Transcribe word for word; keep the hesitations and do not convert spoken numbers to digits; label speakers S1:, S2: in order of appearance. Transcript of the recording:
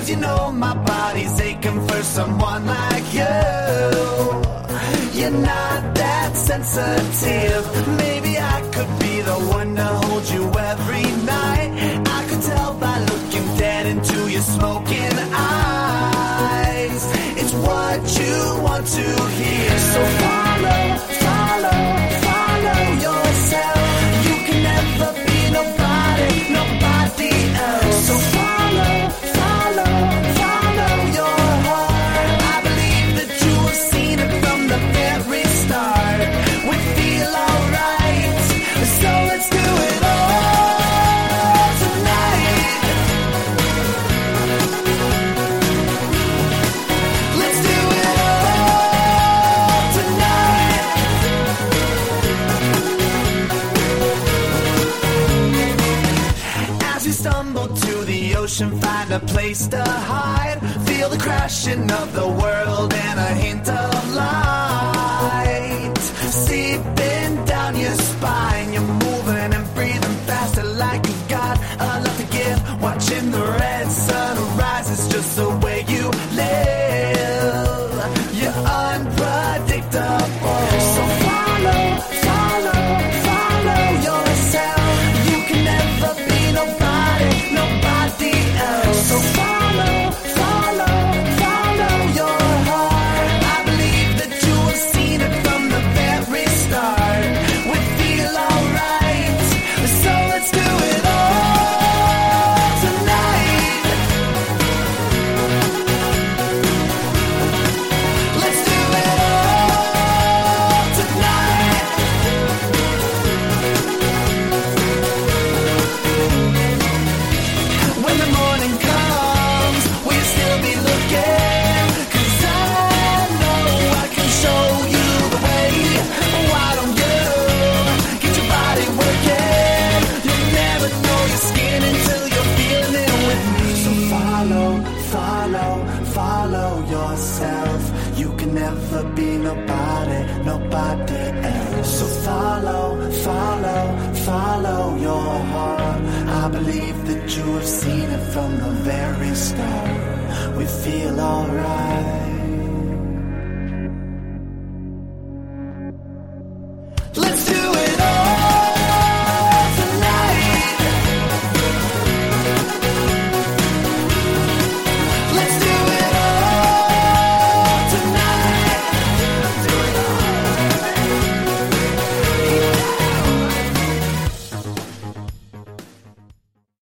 S1: you know my body's aching for someone like you. You're not that sensitive. Maybe I could be the one to hold you every night. I could tell by looking dead into your smoking eyes. It's what you want to hear. So follow, follow, follow yourself. You can never be nobody, nobody else. So follow, follow, follow your heart. I believe that you have seen it from the very start. We feel alright, so let's do it all tonight. Let's do it all tonight. As we stumble to the ocean, find a place to hide. Feel the crashing of the world and a hint of light seeping down your spine. You're moving and breathing faster like you got a lot to give. Watching the red sun rise is just the way you live. You're unpredictable. So follow, follow, follow yourself. You can never be nobody, nobody else. So follow, follow, follow your heart. I believe that you have seen it from the very start. We feel alright, so let's do it all tonight. Let's do it all tonight. When the morning comes, we'll still be looking. 'Cause I know I can show you the way. Why don't you get your body working? You'll never know your skin until you're feeling it with me. So follow, follow, follow yourself. You can never be nobody, nobody else. So follow, follow, follow your heart. I believe that you have seen it from the very start. We feel alright.